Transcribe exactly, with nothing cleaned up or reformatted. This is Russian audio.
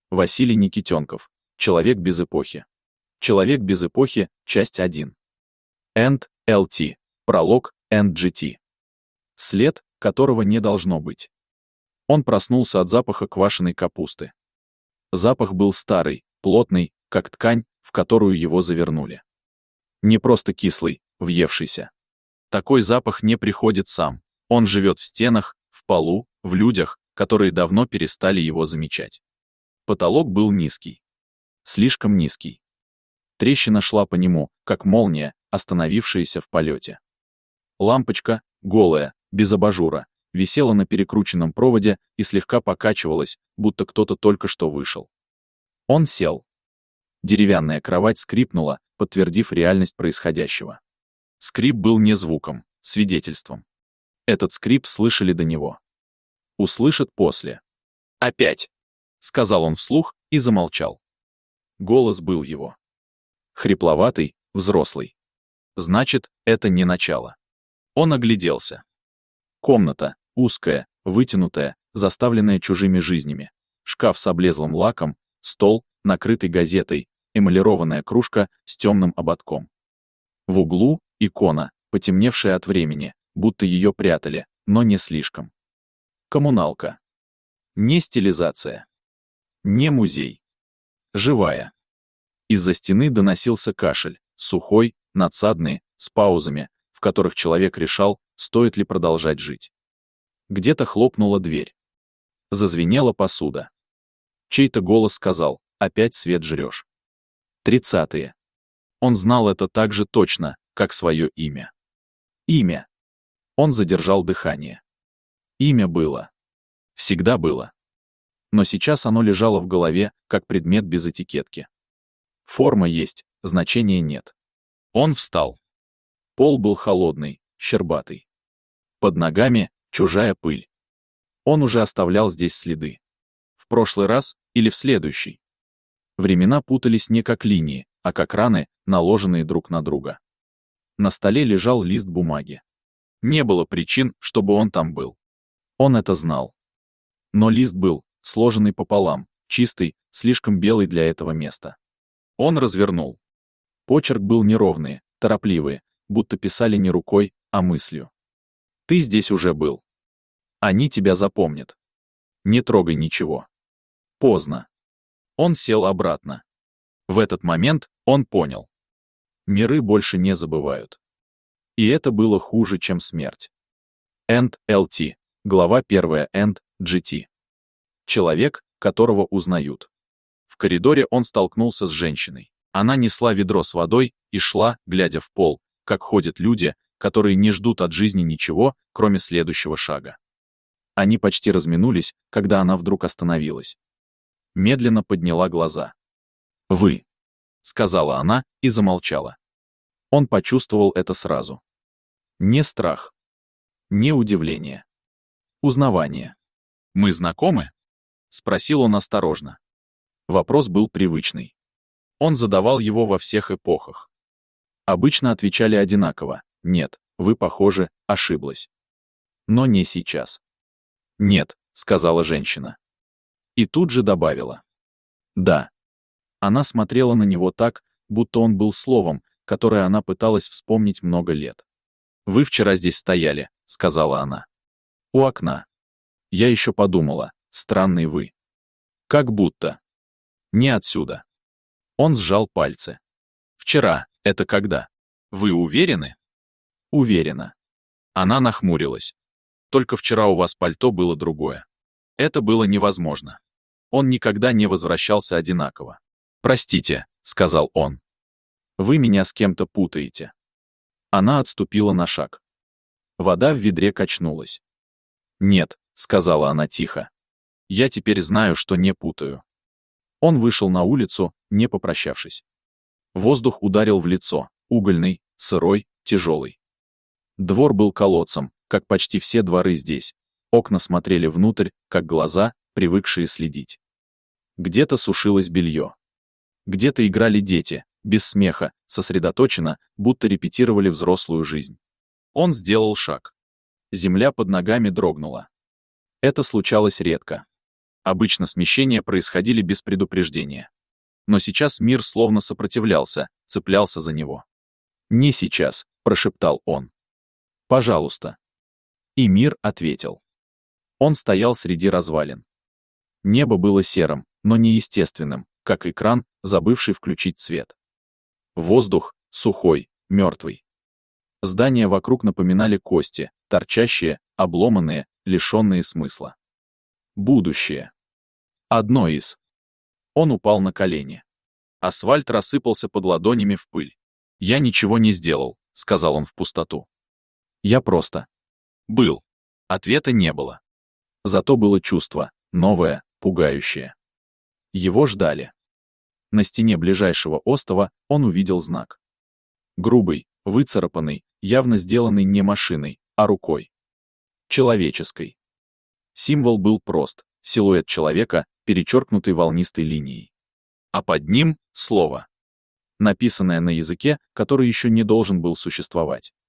Василий Никитенков. Человек без эпохи. Человек без эпохи. Часть один. энд эл ти. Пролог эн джи ти. След, которого не должно быть. Он проснулся от запаха квашеной капусты. Запах был старый, плотный, как ткань, в которую его завернули. Не просто кислый, въевшийся. Такой запах не приходит сам. Он живет в стенах, в полу, в людях, которые давно перестали его замечать. Потолок был низкий. Слишком низкий. Трещина шла по нему, как молния, остановившаяся в полете. Лампочка, голая, без абажура, висела на перекрученном проводе и слегка покачивалась, будто кто-то только что вышел. Он сел. Деревянная кровать скрипнула, подтвердив реальность происходящего. Скрип был не звуком, свидетельством. Этот скрип слышали до него. Услышат после. «Опять!» — сказал он вслух и замолчал. Голос был его. Хрипловатый, взрослый. Значит, это не начало. Он огляделся. Комната, узкая, вытянутая, заставленная чужими жизнями. Шкаф с облезлым лаком, стол, накрытый газетой, эмалированная кружка с темным ободком. В углу — икона, потемневшая от времени, будто ее прятали, но не слишком. Коммуналка. Не стилизация. Не музей. Живая. Из-за стены доносился кашель, сухой, надсадный, с паузами, в которых человек решал, стоит ли продолжать жить. Где-то хлопнула дверь. Зазвенела посуда. Чей-то голос сказал: «Опять свет жрешь». Тридцатые. Он знал это так же точно, как свое имя. Имя. Он задержал дыхание. Имя было. Всегда было. Но сейчас оно лежало в голове, как предмет без этикетки. Форма есть, значения нет. Он встал. Пол был холодный, щербатый. Под ногами чужая пыль. Он уже оставлял здесь следы. В прошлый раз или в следующий. Времена путались не как линии, а как раны, наложенные друг на друга. На столе лежал лист бумаги. Не было причин, чтобы он там был. Он это знал. Но лист был, сложенный пополам, чистый, слишком белый для этого места. Он развернул. Почерк был неровный, торопливый, будто писали не рукой, а мыслью. Ты здесь уже был. Они тебя запомнят. Не трогай ничего. Поздно. Он сел обратно. В этот момент он понял. Миры больше не забывают. И это было хуже, чем смерть. энд эл ти. Глава первая энд джи ти. Человек, которого узнают. В коридоре он столкнулся с женщиной. Она несла ведро с водой и шла, глядя в пол, как ходят люди, которые не ждут от жизни ничего, кроме следующего шага. Они почти разминулись, когда она вдруг остановилась. Медленно подняла глаза. «Вы», — сказала она и замолчала. Он почувствовал это сразу. Не страх. Не удивление. Узнавание. «Мы знакомы?» — спросил он осторожно. Вопрос был привычный. Он задавал его во всех эпохах. Обычно отвечали одинаково: «Нет, вы, похоже, ошиблась». Но не сейчас. «Нет», — сказала женщина. И тут же добавила: «Да». Она смотрела на него так, будто он был словом, которое она пыталась вспомнить много лет. «Вы вчера здесь стояли», — сказала она. «У окна. Я еще подумала, странный вы. Как будто. Не отсюда». Он сжал пальцы. «Вчера, это когда? Вы уверены?» «Уверена». Она нахмурилась. «Только вчера у вас пальто было другое. Это было невозможно. Он никогда не возвращался одинаково. «Простите», — сказал он. «Вы меня с кем-то путаете». Она отступила на шаг. Вода в ведре качнулась. «Нет», — сказала она тихо. «Я теперь знаю, что не путаю». Он вышел на улицу, не попрощавшись. Воздух ударил в лицо, угольный, сырой, тяжелый. Двор был колодцем, как почти все дворы здесь. Окна смотрели внутрь, как глаза, привыкшие следить. Где-то сушилось белье. Где-то играли дети, без смеха, сосредоточенно, будто репетировали взрослую жизнь. Он сделал шаг. Земля под ногами дрогнула. Это случалось редко. Обычно смещения происходили без предупреждения. Но сейчас мир словно сопротивлялся, цеплялся за него. «Не сейчас», — прошептал он. «Пожалуйста». И мир ответил. Он стоял среди развалин. Небо было серым, но неестественным, как экран, забывший включить свет. Воздух — сухой, мертвый. Здания вокруг напоминали кости, торчащие, обломанные, лишенные смысла. Будущее. Одно из. Он упал на колени. Асфальт рассыпался под ладонями в пыль. «Я ничего не сделал», — сказал он в пустоту. «Я просто...» «Был». Ответа не было. Зато было чувство, новое, пугающее. Его ждали. На стене ближайшего остова он увидел знак. Грубый, выцарапанный, явно сделанный не машиной, а рукой. Человеческой. Символ был прост. Силуэт человека, перечеркнутый волнистой линией. А под ним — слово, написанное на языке, который еще не должен был существовать.